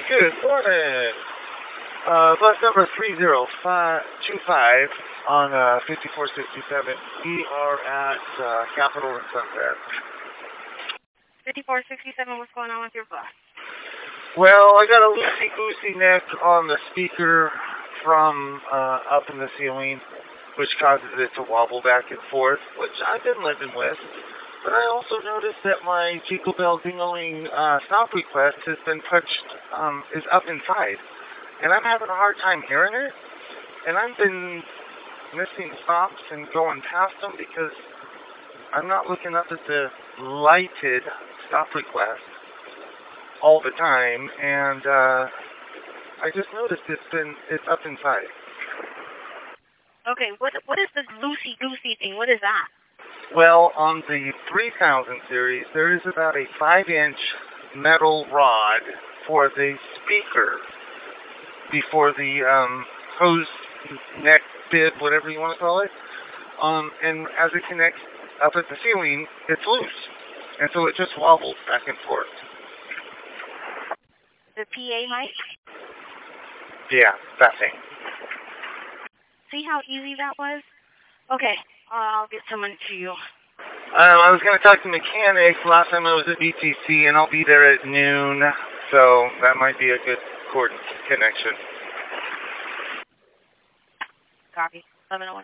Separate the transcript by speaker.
Speaker 1: Good morning. Bus number 30525 on 5467. We are at Capitol and Sunset.
Speaker 2: 5467, what's going on with your bus?
Speaker 1: Well, I got a loosey-goosey neck on the speaker from up in the ceiling, which causes it to wobble back and forth, which I've been living with. But I also noticed that my Jingle Bell Ding-a-ling stop request has been punched, is up inside. And I'm having a hard time hearing it. And I've been missing stops and going past them because I'm not looking up at the lighted stop request all the time. And I just noticed it's up inside.
Speaker 2: Okay, what is this loosey-goosey thing? What is that?
Speaker 1: Well, on the 3000 series, there is about a 5-inch metal rod for the speaker before the hose neck bib, whatever you want to call it. And as it connects up at the ceiling, it's loose. And so it just wobbles back and forth.
Speaker 2: The PA mic?
Speaker 1: Yeah, that thing.
Speaker 2: See how easy that was? Okay, I'll get someone to you.
Speaker 1: I was going to talk to mechanics last time I was at BTC, and I'll be there at noon, so that might be a good cord connection.
Speaker 2: Copy. 1101.